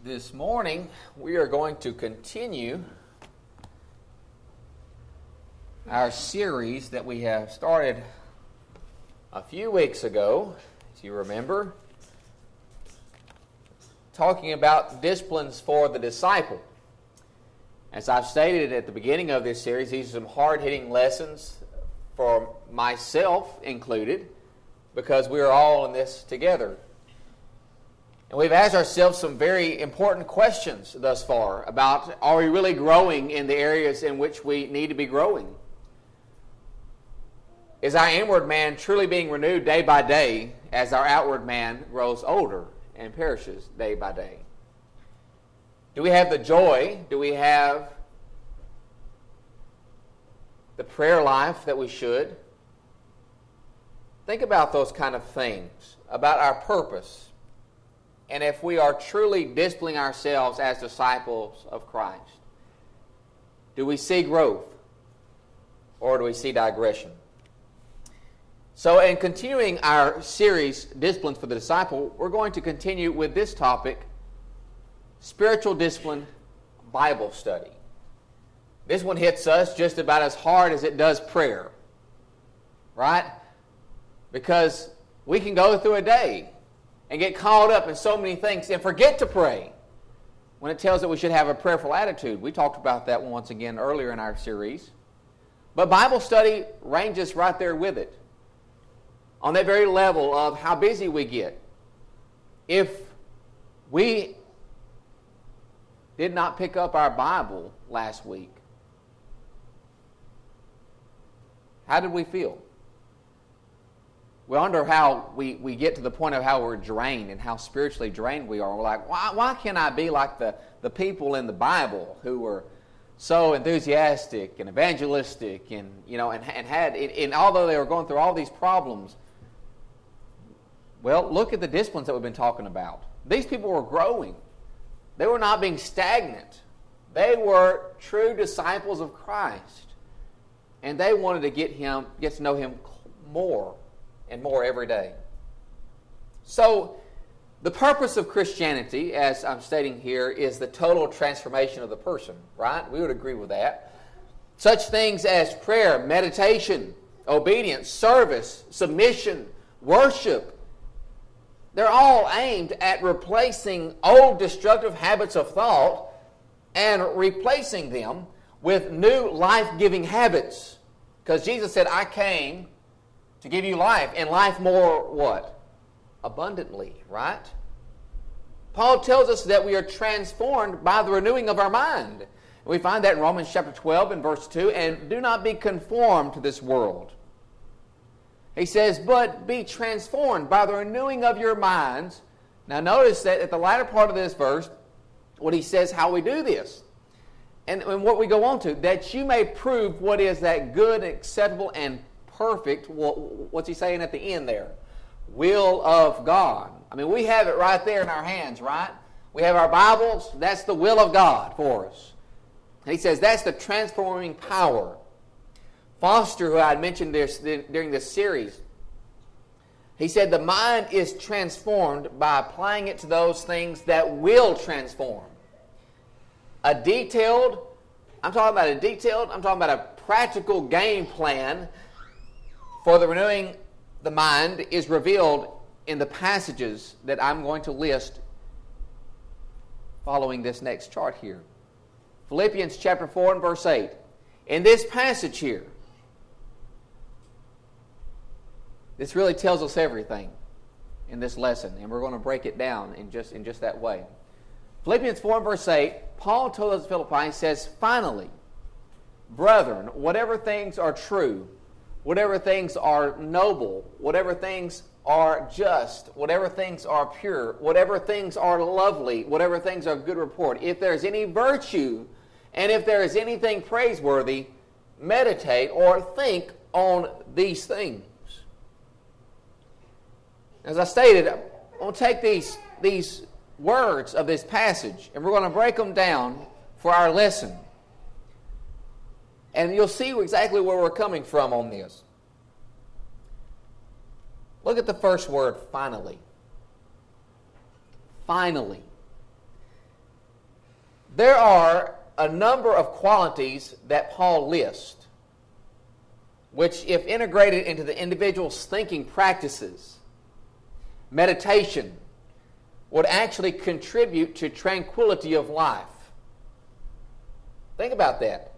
This morning, we are going to continue our series that we have started a few weeks ago, as you remember, talking about disciplines for the disciple. As I've stated at the beginning of this series, these are some hard-hitting lessons for myself included, because we are all in this together. And we've asked ourselves some very important questions thus far about, are we really growing in the areas in which we need to be growing? Is our inward man truly being renewed day by day as our outward man grows older and perishes day by day? Do we have the joy? Do we have the prayer life that we should? Think about those kind of things, about our purpose. And if we are truly disciplining ourselves as disciples of Christ, do we see growth or do we see digression? So in continuing our series, Disciplines for the Disciple, we're going to continue with this topic, Spiritual Discipline Bible Study. This one hits us just about as hard as it does prayer, right? Because we can go through a day and get caught up in so many things and forget to pray when it tells that we should have a prayerful attitude. We talked about that once again earlier in our series. But Bible study ranges right there with it, on that very level of how busy we get. If we did not pick up our Bible last week, how did we feel? We wonder how we get to the point of how we're drained and how spiritually drained we are. We're like, why can't I be like the people in the Bible who were so enthusiastic and evangelistic and had, and although they were going through all these problems? Well, look at the disciplines that we've been talking about. These people were growing. They were not being stagnant. They were true disciples of Christ. And they wanted to get to know Him more and more every day. So, the purpose of Christianity, as I'm stating here, is the total transformation of the person, right? We would agree with that. Such things as prayer, meditation, obedience, service, submission, worship, they're all aimed at replacing old destructive habits of thought and replacing them with new life-giving habits. Because Jesus said, I came to give you life, and life more what? Abundantly, right? Paul tells us that we are transformed by the renewing of our mind. We find that in Romans chapter 12 and verse 2, and do not be conformed to this world. He says, but be transformed by the renewing of your minds. Now notice that at the latter part of this verse, what he says how we do this. And what we go on to, that you may prove what is that good, acceptable, and perfect, what's he saying at the end there? Will of God. I mean, we have it right there in our hands, right? We have our Bibles. That's the will of God for us. And he says that's the transforming power. Foster, who I had mentioned this during this series, he said the mind is transformed by applying it to those things that will transform. I'm talking about a practical game plan for the renewing the mind is revealed in the passages that I'm going to list following this next chart here. Philippians chapter 4 and verse 8. In this passage here, this really tells us everything in this lesson, and we're going to break it down in just that way. Philippians 4 and verse 8, Paul told us at Philippi, he says, finally, brethren, whatever things are true, whatever things are noble, whatever things are just, whatever things are pure, whatever things are lovely, whatever things are of good report, if there is any virtue, and if there is anything praiseworthy, meditate or think on these things. As I stated, I'm going to take these words of this passage, and we're going to break them down for our lesson. And you'll see exactly where we're coming from on this. Look at the first word, finally. Finally. there are a number of qualities that Paul lists, which, if integrated into the individual's thinking practices, meditation, would actually contribute to tranquility of life. Think about that.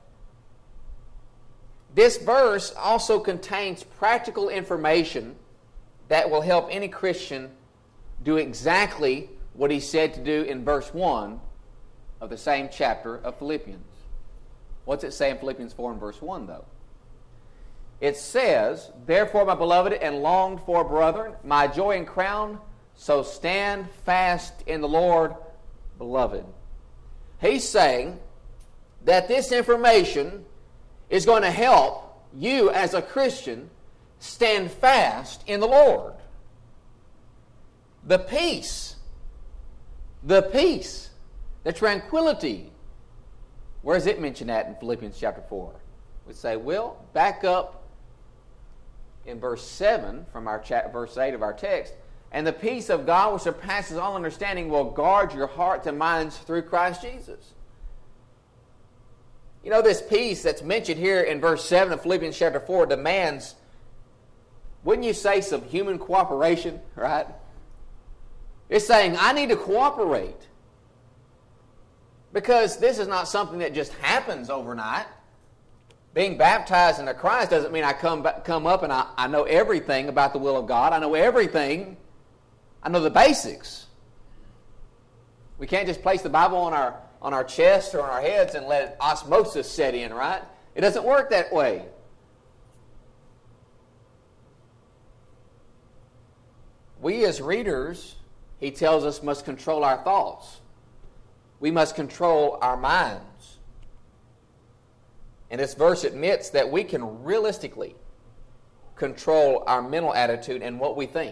This verse also contains practical information that will help any Christian do exactly what he said to do in verse 1 of the same chapter of Philippians. What's it say in Philippians 4 and verse 1, though? It says, "Therefore, my beloved and longed for brethren, my joy and crown, so stand fast in the Lord, beloved." He's saying that this information is going to help you as a Christian stand fast in the Lord. The peace, the tranquility. Where is it mentioned at in Philippians chapter 4? We say, well, back up in verse 7 from our verse 8 of our text. "And the peace of God which surpasses all understanding will guard your hearts and minds through Christ Jesus." You know, this peace that's mentioned here in verse 7 of Philippians chapter 4 demands, wouldn't you say, some human cooperation, right? It's saying, I need to cooperate. Because this is not something that just happens overnight. Being baptized into Christ doesn't mean I come up and I know everything about the will of God. I know everything. I know the basics. We can't just place the Bible on our chest or on our heads and let osmosis set in, right? It doesn't work that way. We as readers, he tells us, must control our thoughts. We must control our minds. And this verse admits that we can realistically control our mental attitude and what we think.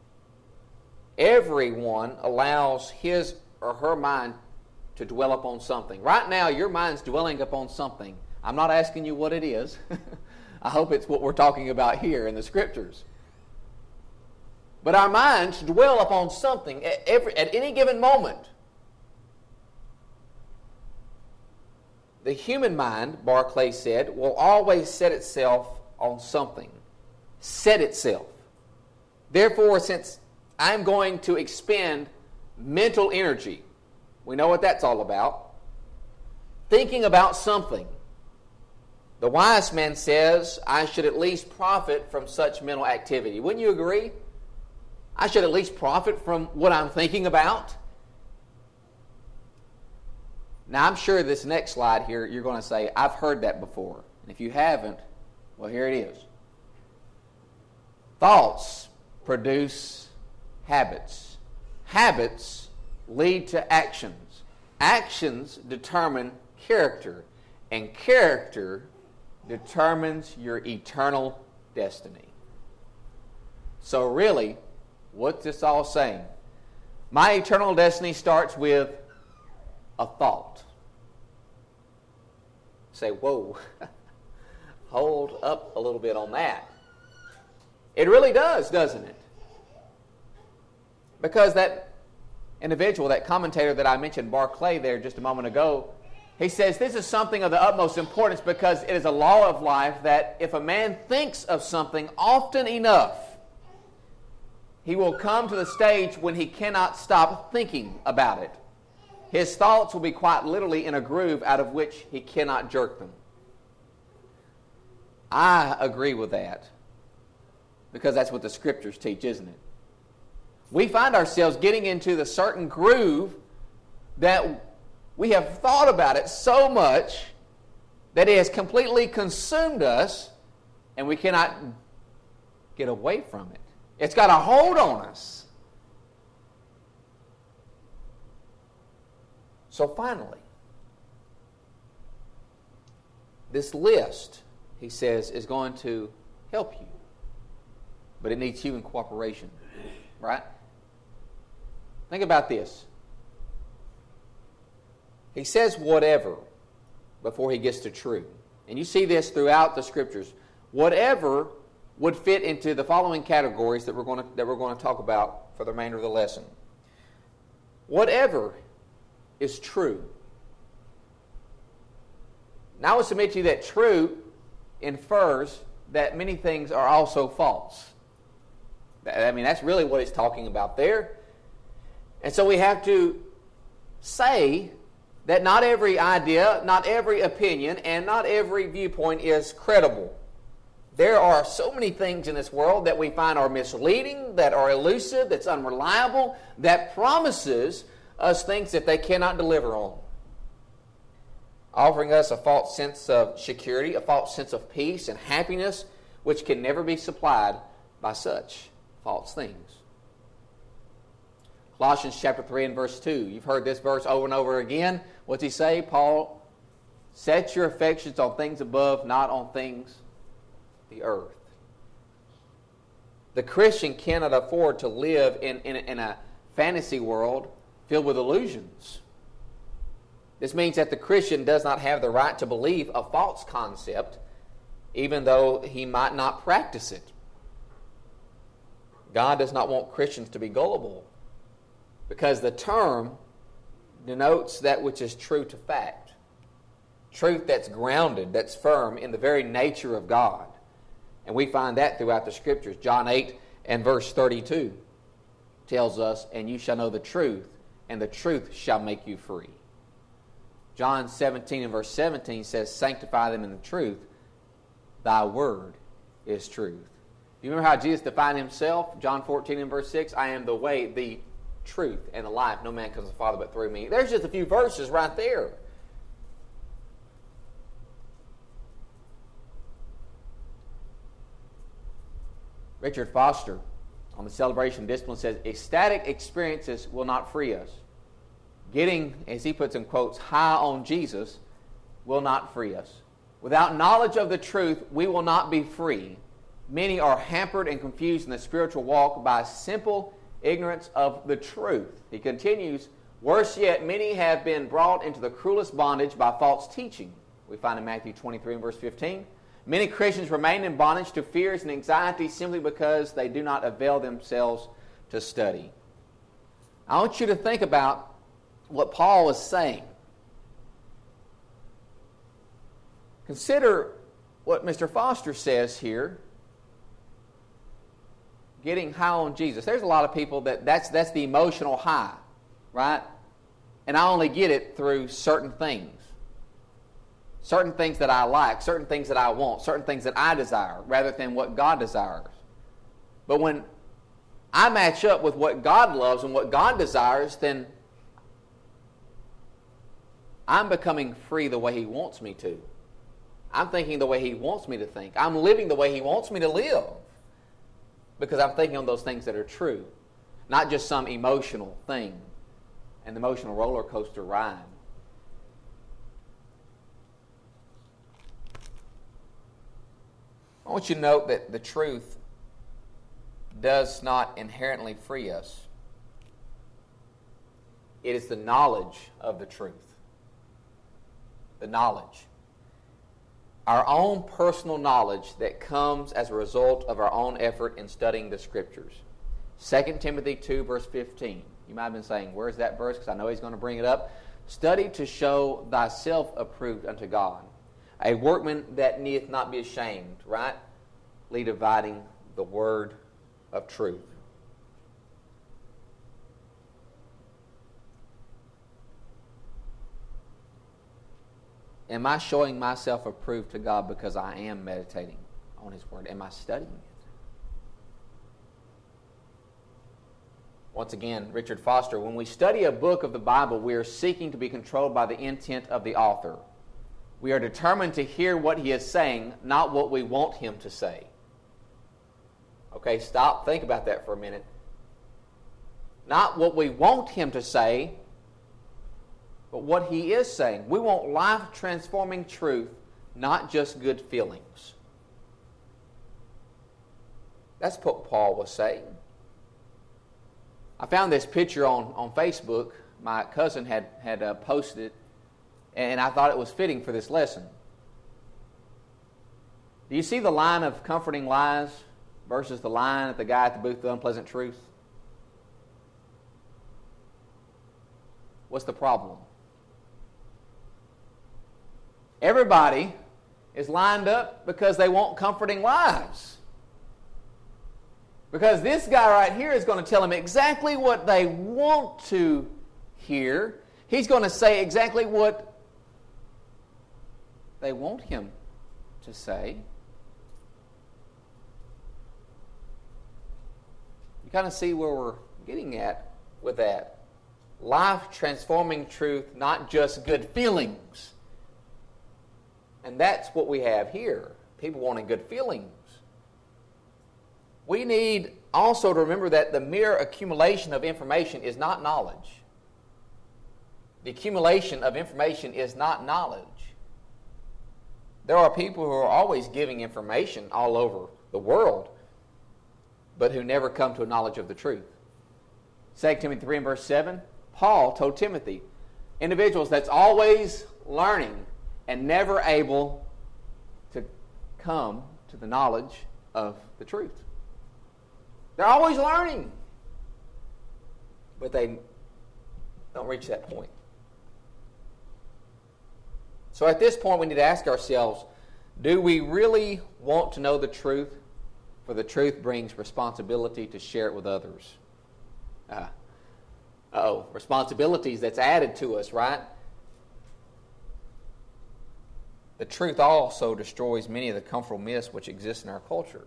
Everyone allows his or her mind to dwell upon something. Right now, your mind's dwelling upon something. I'm not asking you what it is. I hope it's what we're talking about here in the Scriptures. But our minds dwell upon something at any given moment. The human mind, Barclay said, will always set itself on something. Set itself. Therefore, since I'm going to expend mental energy, we know what that's all about, thinking about something, the wise man says, I should at least profit from such mental activity. Wouldn't you agree? I should at least profit from what I'm thinking about. Now, I'm sure this next slide here, you're going to say, I've heard that before. And if you haven't, well, here it is. Thoughts produce habits. Habits lead to actions. Actions determine character. And character determines your eternal destiny. So really, what's this all saying? My eternal destiny starts with a thought. Say, whoa, hold up a little bit on that. It really does, doesn't it? Because that individual, that commentator that I mentioned, Barclay, there just a moment ago, he says this is something of the utmost importance because it is a law of life that if a man thinks of something often enough, he will come to the stage when he cannot stop thinking about it. His thoughts will be quite literally in a groove out of which he cannot jerk them. I agree with that because that's what the Scriptures teach, isn't it? We find ourselves getting into the certain groove that we have thought about it so much that it has completely consumed us and we cannot get away from it. It's got a hold on us. So finally, this list, he says, is going to help you. But it needs human cooperation, right? Think about this. He says whatever before he gets to true. And you see this throughout the Scriptures. Whatever would fit into the following categories that we're going to talk about for the remainder of the lesson. Whatever is true. Now I would submit to you that true infers that many things are also false. I mean, that's really what it's talking about there. And so we have to say that not every idea, not every opinion, and not every viewpoint is credible. There are so many things in this world that we find are misleading, that are elusive, that's unreliable, that promises us things that they cannot deliver on, offering us a false sense of security, a false sense of peace and happiness, which can never be supplied by such false things. Colossians chapter 3 and verse 2. You've heard this verse over and over again. What's he say? Paul, set your affections on things above, not on things the earth. The Christian cannot afford to live in a fantasy world filled with illusions. This means that the Christian does not have the right to believe a false concept, even though he might not practice it. God does not want Christians to be gullible, because the term denotes that which is true to fact. Truth that's grounded, that's firm in the very nature of God. And we find that throughout the Scriptures. John 8 and verse 32 tells us, and you shall know the truth, and the truth shall make you free. John 17 and verse 17 says, sanctify them in the truth. Thy word is truth. Do you remember how Jesus defined himself? John 14 and verse 6, I am the way, the truth, and the life. No man comes to the Father but through me. There's just a few verses right there. Richard Foster, on the Celebration of Discipline, says, ecstatic experiences will not free us. Getting, as he puts in quotes, high on Jesus will not free us. Without knowledge of the truth, we will not be free. Many are hampered and confused in the spiritual walk by simple ignorance of the truth. He continues, worse yet, many have been brought into the cruelest bondage by false teaching. We find in Matthew 23 and verse 15. Many Christians remain in bondage to fears and anxieties simply because they do not avail themselves to study. I want you to think about what Paul is saying. Consider what Mr. Foster says here. Getting high on Jesus. There's a lot of people that's the emotional high, right? And I only get it through certain things. Certain things that I like, certain things that I want, certain things that I desire, rather than what God desires. But when I match up with what God loves and what God desires, then I'm becoming free the way He wants me to. I'm thinking the way He wants me to think. I'm living the way He wants me to live. Because I'm thinking on those things that are true. Not just some emotional thing. An emotional roller coaster ride. I want you to note that the truth does not inherently free us. It is the knowledge of the truth. The knowledge. Our own personal knowledge that comes as a result of our own effort in studying the Scriptures. 2 Timothy 2 verse 15. You might have been saying, where's that verse? Because I know he's going to bring it up. Study to show thyself approved unto God. A workman that needeth not be ashamed, right? Dividing the word of truth. Am I showing myself approved to God because I am meditating on His Word? Am I studying it? Once again, Richard Foster, when we study a book of the Bible, we are seeking to be controlled by the intent of the author. We are determined to hear what he is saying, not what we want him to say. Okay, stop. Think about that for a minute. Not what we want him to say, but what he is saying. We want life-transforming truth, not just good feelings. That's what Paul was saying. I found this picture on Facebook. My cousin had posted it, and I thought it was fitting for this lesson. Do you see the line of comforting lies versus the line at the guy at the booth of unpleasant truth? What's the problem? Everybody is lined up because they want comforting lives. Because this guy right here is going to tell them exactly what they want to hear. He's going to say exactly what they want him to say. You kind of see where we're getting at with that. Life-transforming truth, not just good feelings. And that's what we have here. People wanting good feelings. We need also to remember that the mere accumulation of information is not knowledge. The accumulation of information is not knowledge. There are people who are always giving information all over the world, but who never come to a knowledge of the truth. 2 Timothy 3 and verse 7, Paul told Timothy, individuals that's always learning and never able to come to the knowledge of the truth. They're always learning, but they don't reach that point. So at this point, we need to ask ourselves, do we really want to know the truth? For the truth brings responsibility to share it with others. Responsibilities that's added to us, right? The truth also destroys many of the comfortable myths which exist in our culture.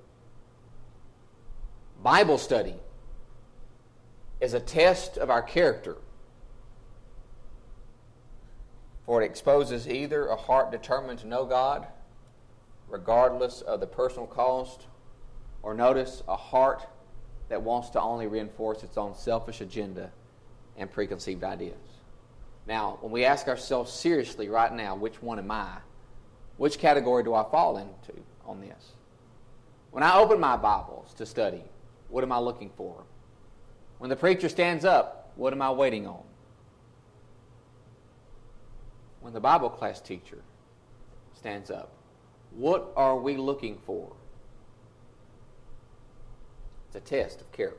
Bible study is a test of our character, for it exposes either a heart determined to know God, regardless of the personal cost, or notice, a heart that wants to only reinforce its own selfish agenda and preconceived ideas. Now, when we ask ourselves seriously right now, which one am I? Which category do I fall into on this? When I open my Bibles to study, what am I looking for? When the preacher stands up, what am I waiting on? When the Bible class teacher stands up, what are we looking for? It's a test of character.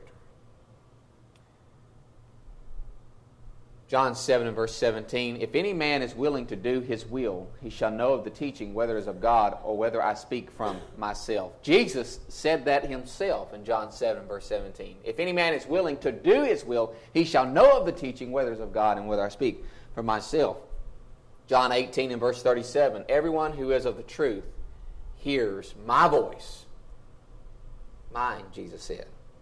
John 7 and verse 17, if any man is willing to do his will, he shall know of the teaching, whether it is of God or whether I speak from myself. Jesus said that himself in John 7 verse 17. If any man is willing to do his will, he shall know of the teaching, whether it is of God and whether I speak from myself. John 18 and verse 37, everyone who is of the truth hears my voice. Mine, Jesus said.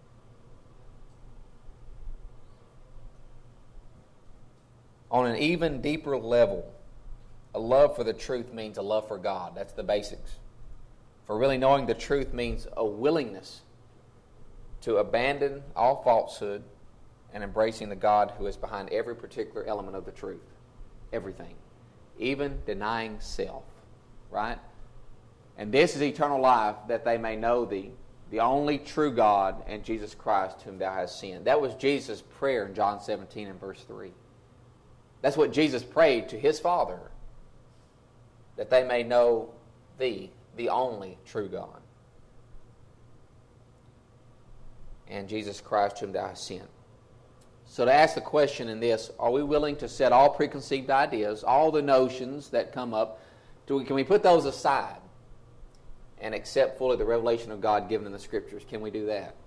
On an even deeper level, a love for the truth means a love for God. That's the basics. For really knowing the truth means a willingness to abandon all falsehood and embracing the God who is behind every particular element of the truth. Everything. Even denying self. Right? And this is eternal life, that they may know thee, the only true God, and Jesus Christ whom thou hast sent. That was Jesus' prayer in John 17 and verse 3. That's what Jesus prayed to his Father, that they may know thee, the only true God, and Jesus Christ whom thou hast sent. So to ask the question in this, are we willing to set all preconceived ideas, all the notions that come up, can we put those aside and accept fully the revelation of God given in the Scriptures? Can we do that?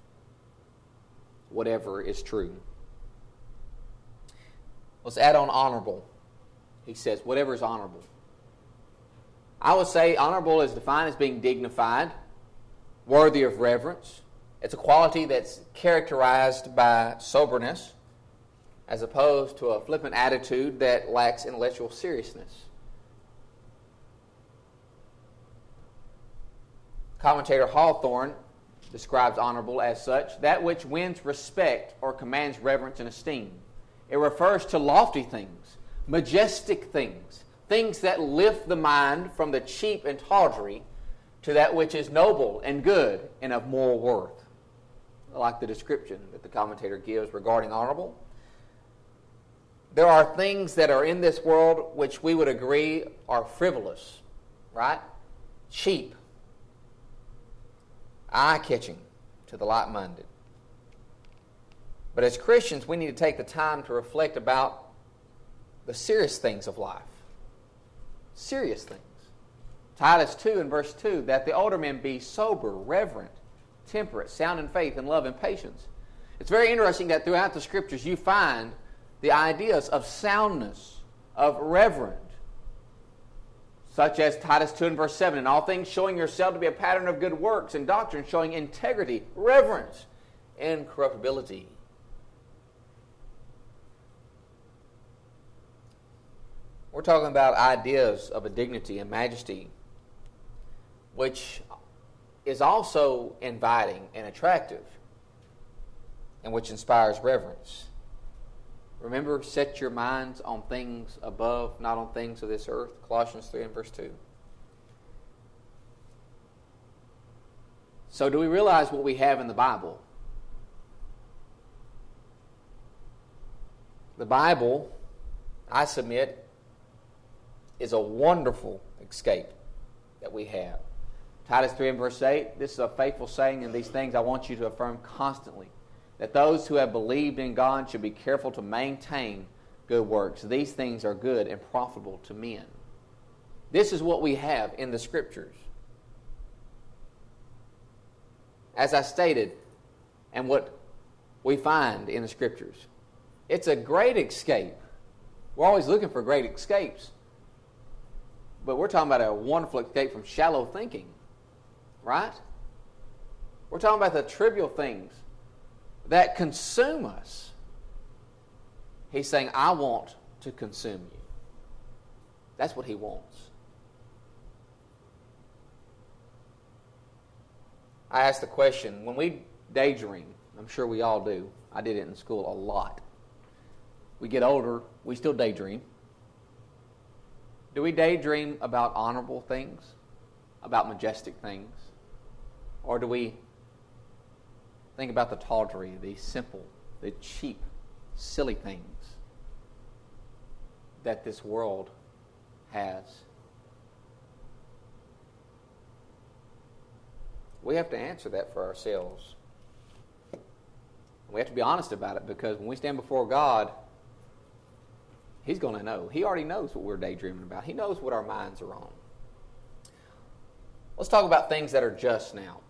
Whatever is true. Let's add on honorable. He says, whatever is honorable. I would say honorable is defined as being dignified, worthy of reverence. It's a quality that's characterized by soberness, as opposed to a flippant attitude that lacks intellectual seriousness. Commentator Hawthorne describes honorable as such, that which wins respect or commands reverence and esteem. It refers to lofty things, majestic things, things that lift the mind from the cheap and tawdry to that which is noble and good and of moral worth. I like the description that the commentator gives regarding honorable. There are things that are in this world which we would agree are frivolous, right? Cheap, eye-catching to the light-minded. But as Christians, we need to take the time to reflect about the serious things of life. serious things. Titus 2 and verse 2, that the older men be sober, reverent, temperate, sound in faith, and love, and patience. It's very interesting that throughout the Scriptures you find the ideas of soundness, of reverent, such as Titus 2 and verse 7, in all things showing yourself to be a pattern of good works and doctrine, showing integrity, reverence, incorruptibility. We're talking about ideas of a dignity and majesty, which is also inviting and attractive, and which inspires reverence. Remember, set your minds on things above, not on things of this earth. Colossians 3 and verse 2. So do we realize what we have in the Bible? The Bible, I submit, is a wonderful escape that we have. Titus 3 and verse 8, this is a faithful saying, and these things I want you to affirm constantly, that those who have believed in God should be careful to maintain good works. These things are good and profitable to men. This is what we have in the Scriptures. As I stated, and what we find in the Scriptures, it's a great escape. We're always looking for great escapes. But we're talking about a wonderful escape from shallow thinking. Right? We're talking about the trivial things that consume us. He's saying, I want to consume you. That's what he wants. I asked the question, when we daydream, I'm sure we all do. I did it in school a lot. We get older, we still daydream. Do we daydream about honorable things? About majestic things? Or do we think about the tawdry, the simple, the cheap, silly things that this world has? We have to answer that for ourselves. We have to be honest about it, because when we stand before God, He's going to know. He already knows what we're daydreaming about. He knows what our minds are on. Let's talk about things that are just now.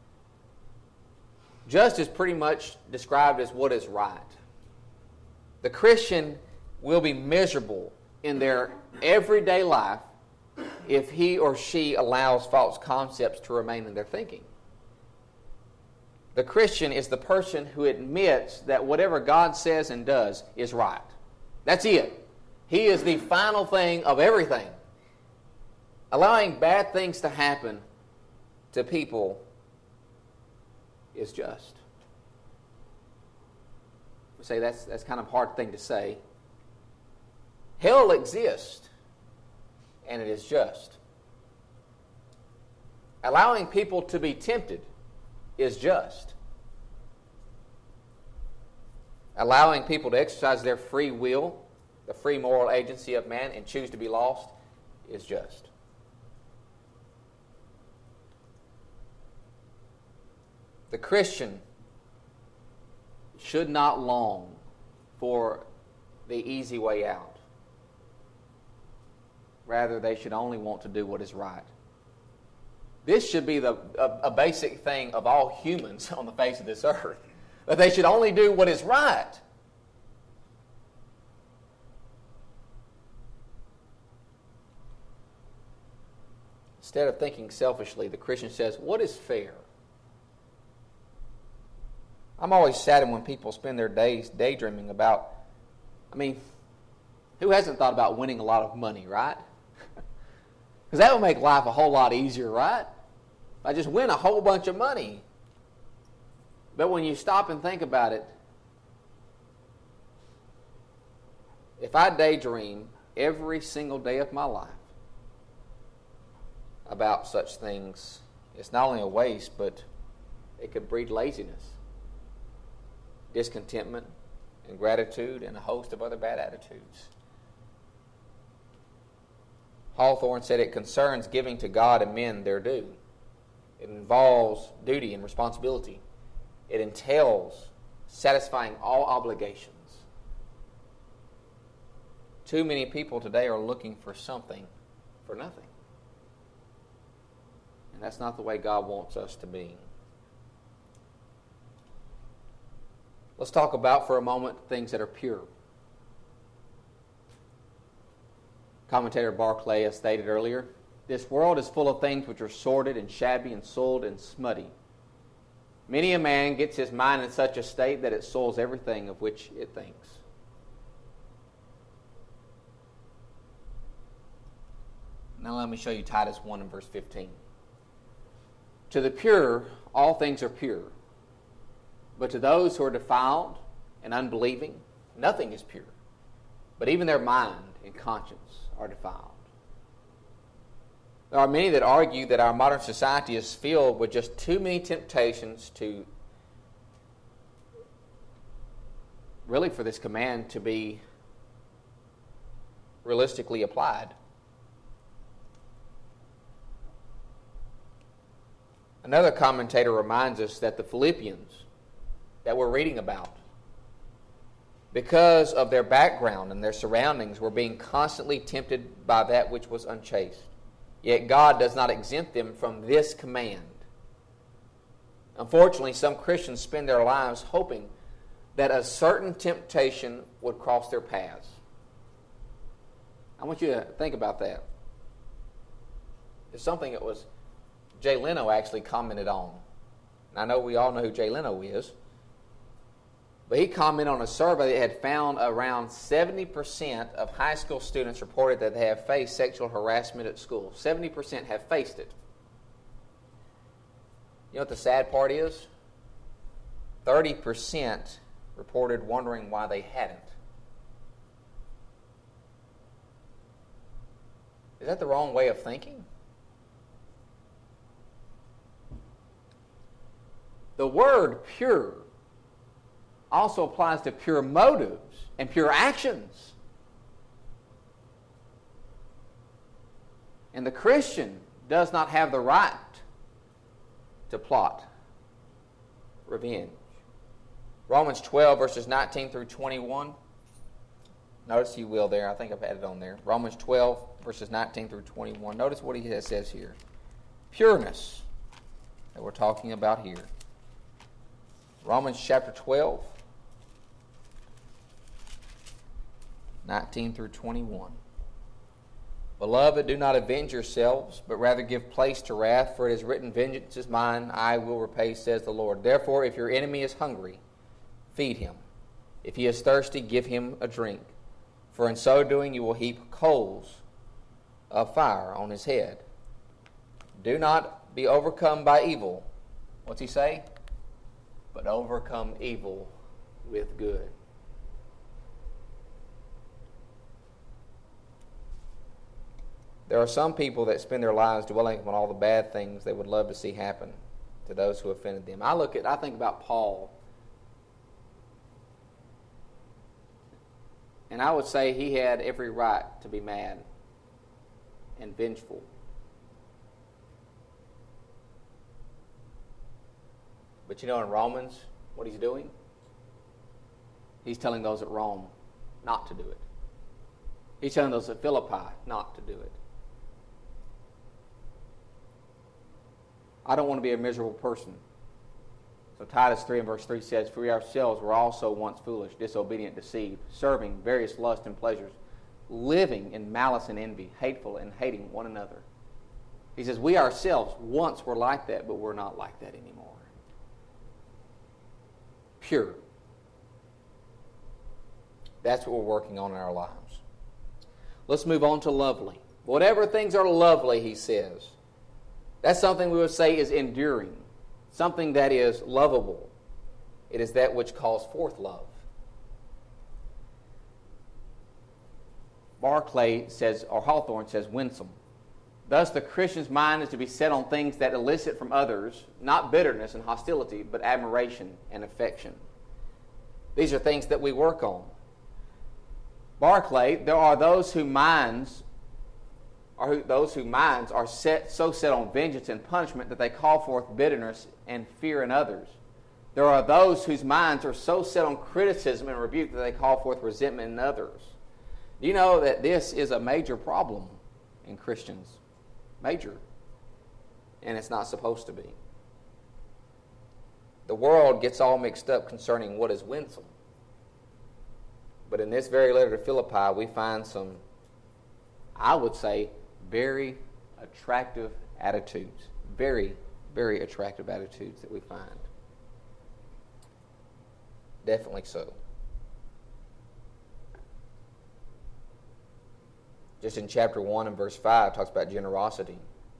Just is pretty much described as what is right. The Christian will be miserable in their everyday life if he or she allows false concepts to remain in their thinking. The Christian is the person who admits that whatever God says and does is right. That's it. He is the final thing of everything. Allowing bad things to happen to people is just. We say that's kind of a hard thing to say. Hell exists, and it is just. Allowing people to be tempted is just. Allowing people to exercise their free will, the free moral agency of man, and choose to be lost is just. The Christian should not long for the easy way out. Rather, they should only want to do what is right. This should be a basic thing of all humans on the face of this earth. That they should only do what is right. Instead of thinking selfishly, the Christian says, what is fair? I'm always saddened when people spend their days daydreaming about, who hasn't thought about winning a lot of money, right? Because that would make life a whole lot easier, right? I just win a whole bunch of money. But when you stop and think about it, if I daydream every single day of my life about such things, it's not only a waste, but it could breed laziness, discontentment, ingratitude, and a host of other bad attitudes. Hawthorne said it concerns giving to God and men their due. It involves duty and responsibility. It entails satisfying all obligations. Too many people today are looking for something for nothing. And that's not the way God wants us to be. Let's talk about for a moment things that are pure. Commentator Barclay has stated earlier, this world is full of things which are sordid and shabby and soiled and smutty. Many a man gets his mind in such a state that it soils everything of which it thinks. Now let me show you Titus 1 and verse 15. To the pure, all things are pure. But to those who are defiled and unbelieving, nothing is pure. But even their mind and conscience are defiled. There are many that argue that our modern society is filled with just too many temptations to really for this command to be realistically applied. Another commentator reminds us that the Philippians that we're reading about, because of their background and their surroundings, were being constantly tempted by that which was unchaste. Yet God does not exempt them from this command. Unfortunately, some Christians spend their lives hoping that a certain temptation would cross their paths. I want you to think about that. It's something that was Jay Leno actually commented on. And I know we all know who Jay Leno is. But he commented on a survey that had found around 70% of high school students reported that they have faced sexual harassment at school. 70% have faced it. You know what the sad part is? 30% reported wondering why they hadn't. Is that the wrong way of thinking? The word pure also applies to pure motives and pure actions. And the Christian does not have the right to plot revenge. Romans 12, verses 19 through 21. Notice you will there. I think I've had it on there. Romans 12, verses 19 through 21. Notice what he says here. Pureness that we're talking about here. Romans chapter 12, 19 through 21. Beloved, do not avenge yourselves, but rather give place to wrath, for it is written, vengeance is mine, I will repay, says the Lord. Therefore, if your enemy is hungry, feed him. If he is thirsty, give him a drink. For in so doing you will heap coals of fire on his head. Do not be overcome by evil. What's he say? But overcome evil with good. There are some people that spend their lives dwelling on all the bad things they would love to see happen to those who offended them. I think about Paul, and I would say he had every right to be mad and vengeful. But you know, in Romans, what he's doing? He's telling those at Rome not to do it. He's telling those at Philippi not to do it. I don't want to be a miserable person. So Titus 3 and verse 3 says, for we ourselves were also once foolish, disobedient, deceived, serving various lusts and pleasures, living in malice and envy, hateful and hating one another. He says, we ourselves once were like that, but we're not like that anymore. Pure. That's what we're working on in our lives. Let's move on to lovely. Whatever things are lovely, he says, that's something we would say is enduring, something that is lovable. It is that which calls forth love. Barclay says, or Hawthorne says, winsome. Thus the Christian's mind is to be set on things that elicit from others, not bitterness and hostility, but admiration and affection. These are things that we work on. Barclay, there are those whose minds are so set on vengeance and punishment that they call forth bitterness and fear in others. There are those whose minds are so set on criticism and rebuke that they call forth resentment in others. Do you know that this is a major problem in Christians. Major. And it's not supposed to be. The world gets all mixed up concerning what is winsome. But in this very letter to Philippi, we find some, I would say, very attractive attitudes. Very, very attractive attitudes that we find. Definitely so. Just in chapter 1 and verse 5, it talks about generosity.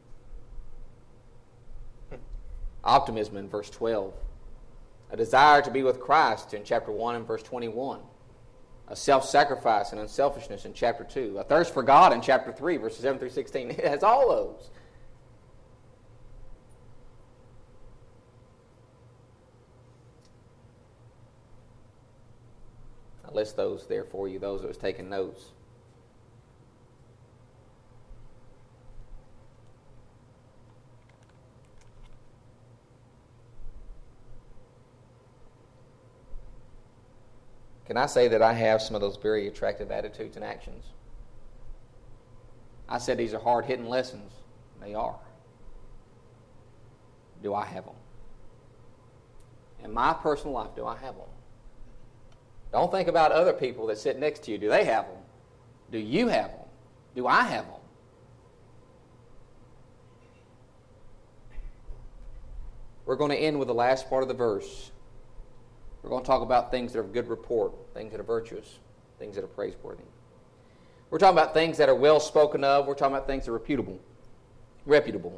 Optimism in verse 12. A desire to be with Christ in chapter 1 and verse 21. A self-sacrifice and unselfishness in chapter 2. A thirst for God in chapter 3, verses 7 through 16. It has all those. I list those there for you, those that was taking notes. Can I say that I have some of those very attractive attitudes and actions? I said these are hard-hitting lessons. They are. Do I have them? In my personal life, do I have them? Don't think about other people that sit next to you. Do they have them? Do you have them? Do I have them? We're going to end with the last part of the verse. We're going to talk about things that are of good report, things that are virtuous, things that are praiseworthy. We're talking about things that are well spoken of. We're talking about things that are reputable.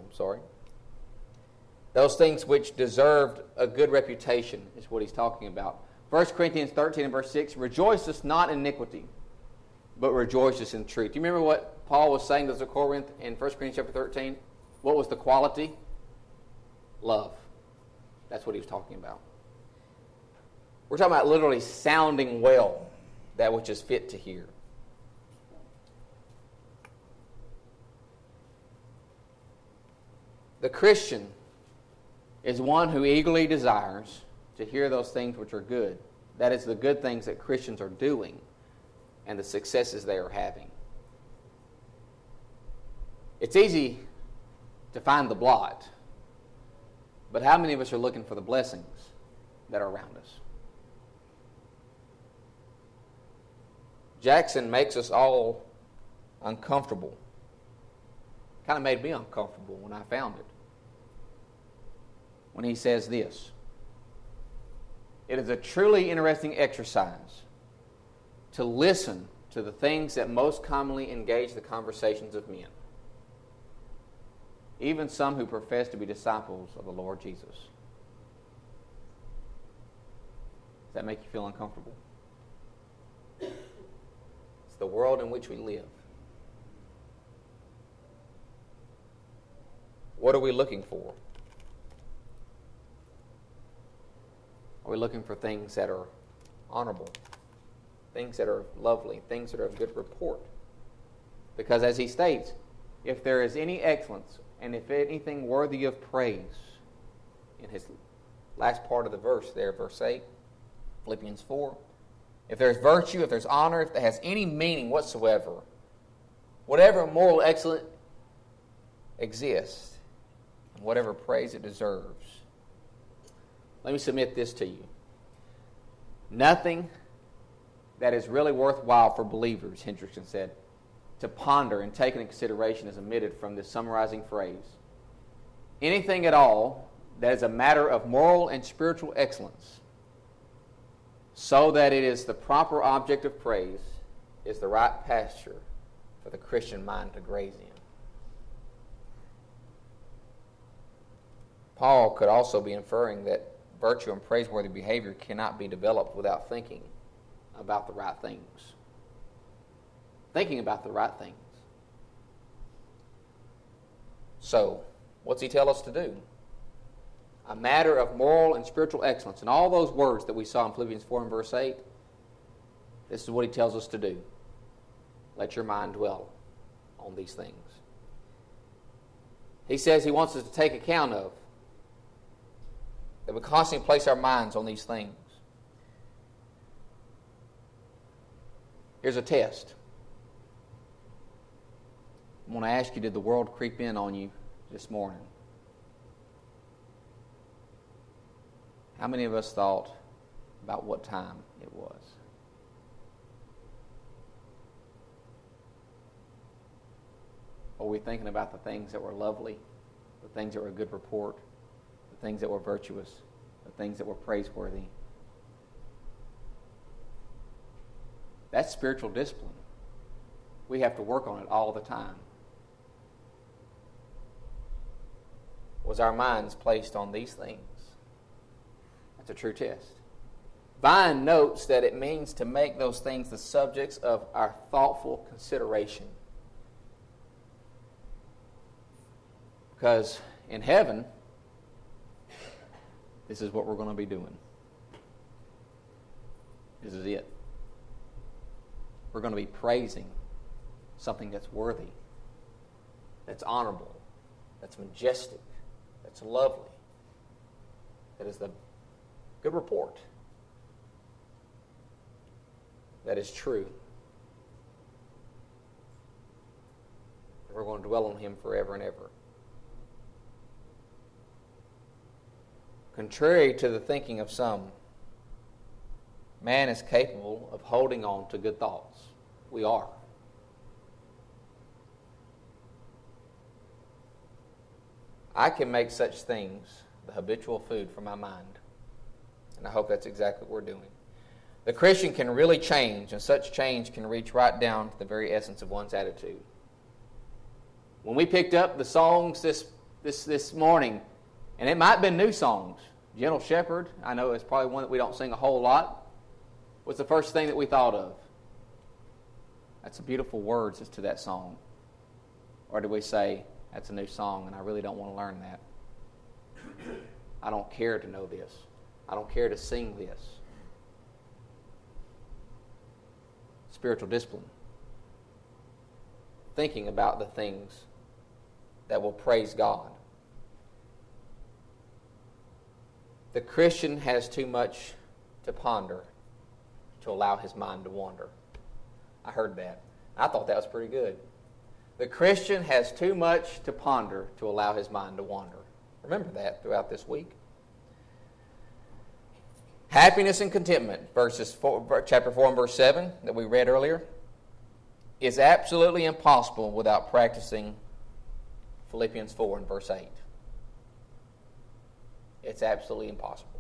Those things which deserved a good reputation is what he's talking about. 1 Corinthians 13 and verse 6, rejoiceth not in iniquity, but rejoiceth in truth. Do you remember what Paul was saying to the Corinth in 1 Corinthians chapter 13? What was the quality? Love. That's what he was talking about. We're talking about literally sounding well that which is fit to hear. The Christian is one who eagerly desires to hear those things which are good. That is the good things that Christians are doing and the successes they are having. It's easy to find the blot, but how many of us are looking for the blessings that are around us? Jackson makes us all uncomfortable. Kind of made me uncomfortable when I found it. When he says this, it is a truly interesting exercise to listen to the things that most commonly engage the conversations of men, even some who profess to be disciples of the Lord Jesus. Does that make you feel uncomfortable? It's the world in which we live. What are we looking for? Are we looking for things that are honorable, things that are lovely, things that are of good report? Because as he states, if there is any excellence and if anything worthy of praise, in his last part of the verse there, verse 8, Philippians 4, if there's virtue, if there's honor, if it has any meaning whatsoever, whatever moral excellence exists, and whatever praise it deserves, let me submit this to you. Nothing that is really worthwhile for believers, Hendrickson said, to ponder and take into consideration is omitted from this summarizing phrase. Anything at all that is a matter of moral and spiritual excellence, so that it is the proper object of praise, is the right pasture for the Christian mind to graze in. Paul could also be inferring that virtue and praiseworthy behavior cannot be developed without thinking about the right things. Thinking about the right things. So, what's he tell us to do? A matter of moral and spiritual excellence. And all those words that we saw in Philippians 4 and verse 8, this is what he tells us to do. Let your mind dwell on these things. He says he wants us to take account of, that we constantly place our minds on these things. Here's a test. I want to ask you, did the world creep in on you this morning? How many of us thought about what time it was? Are we thinking about the things that were lovely, the things that were a good report, the things that were virtuous, the things that were praiseworthy? That's spiritual discipline. We have to work on it all the time. Was our minds placed on these things? That's a true test. Vine notes that it means to make those things the subjects of our thoughtful consideration. Because in heaven, this is what we're going to be doing. This is it. We're going to be praising something that's worthy, that's honorable, that's majestic, that's lovely, that is the good report, that is true. We're going to dwell on him forever and ever. Contrary to the thinking of some, man is capable of holding on to good thoughts. We are. I can make such things the habitual food for my mind. And I hope that's exactly what we're doing. The Christian can really change, and such change can reach right down to the very essence of one's attitude. When we picked up the songs this morning, and it might have been new songs, Gentle Shepherd, I know it's probably one that we don't sing a whole lot. What's the first thing that we thought of? That's the beautiful words as to that song. Or did we say, that's a new song and I really don't want to learn that? I don't care to know this. I don't care to sing this. Spiritual discipline. Thinking about the things that will praise God. The Christian has too much to ponder to allow his mind to wander. I heard that. I thought that was pretty good. The Christian has too much to ponder to allow his mind to wander. Remember that throughout this week. Happiness and contentment, chapter 4 and verse 7 that we read earlier, is absolutely impossible without practicing Philippians 4 and verse 8. It's absolutely impossible.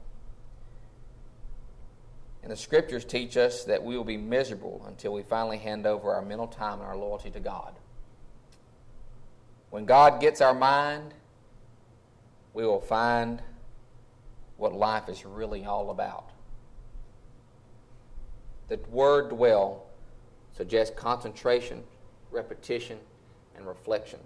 And the Scriptures teach us that we will be miserable until we finally hand over our mental time and our loyalty to God. When God gets our mind, we will find what life is really all about. The word dwell suggests concentration, repetition, and reflection.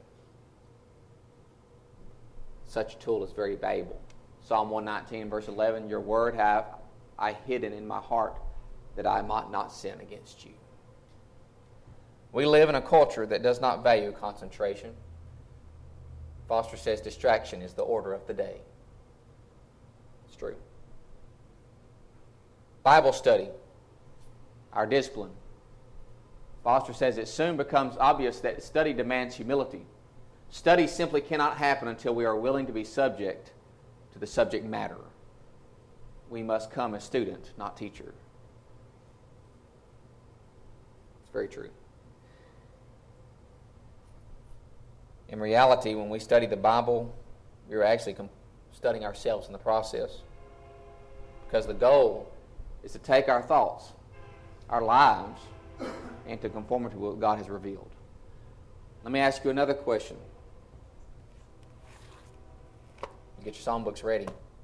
Such a tool is very valuable. Psalm 119, verse 11, your word have I hidden in my heart that I might not sin against you. We live in a culture that does not value concentration. Foster says distraction is the order of the day. It's true. Bible study, our discipline. Foster says it soon becomes obvious that study demands humility. Study simply cannot happen until we are willing to be subject to the subject matter. We must come as student, not teacher. It's very true. In reality, when we study the Bible, we are actually studying ourselves in the process. Because the goal is to take our thoughts, our lives, and to conform them to what God has revealed. Let me ask you another question. Get your songbooks ready.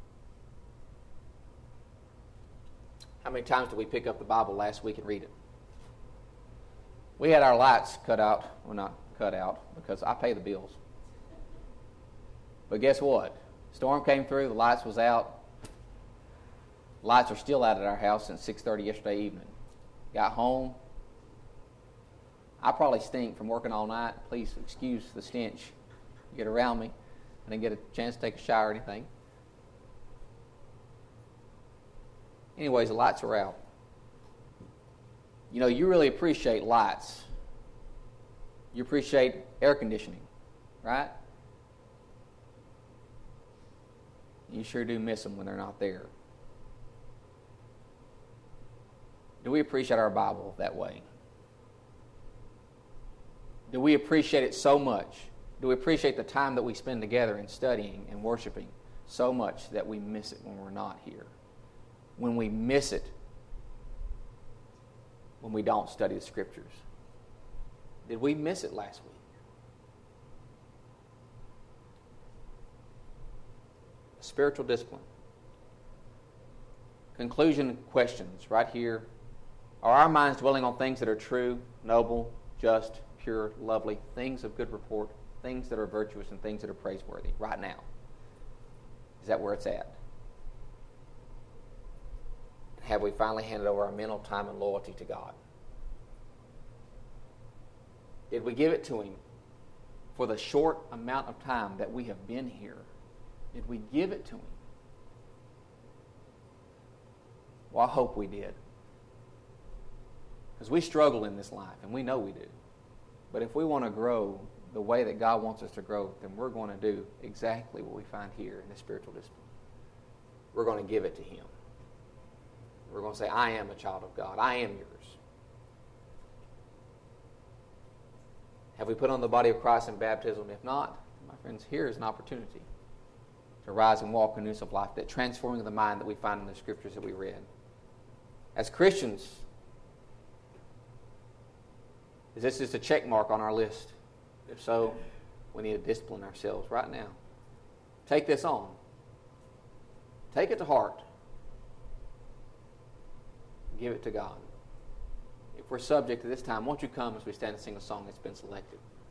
How many times did we pick up the Bible last week and read it? We had our lights cut out. Well, not cut out, because I pay the bills. But guess what? Storm came through, the lights was out. Lights are still out at our house since 6:30 yesterday evening. Got home. I probably stink from working all night. Please excuse the stench. Get around me. I didn't get a chance to take a shower or anything. Anyways, the lights were out. You know, you really appreciate lights. You appreciate air conditioning, right? You sure do miss them when they're not there. Do we appreciate our Bible that way? Do we appreciate it so much? Do we appreciate the time that we spend together in studying and worshiping so much that we miss it when we're not here? When we miss it, when we don't study the Scriptures. Did we miss it last week? Spiritual discipline. Conclusion questions right here. Are our minds dwelling on things that are true, noble, just, pure, lovely, things of good report, things that are virtuous, and things that are praiseworthy right now? Is that where it's at? Have we finally handed over our mental time and loyalty to God? Did we give it to Him for the short amount of time that we have been here? Did we give it to Him? Well, I hope we did. Because we struggle in this life, and we know we do. But if we want to grow the way that God wants us to grow, then we're going to do exactly what we find here in the spiritual discipline. We're going to give it to Him. We're going to say, I am a child of God. I am yours. Have we put on the body of Christ in baptism? If not, my friends, here is an opportunity to rise and walk in newness of life, that transforming of the mind that we find in the Scriptures that we read. As Christians, is this just a check mark on our list? If so, we need to discipline ourselves right now. Take this on. Take it to heart. Give it to God. If we're subject to this time, won't you come as we stand and sing a song that's been selected?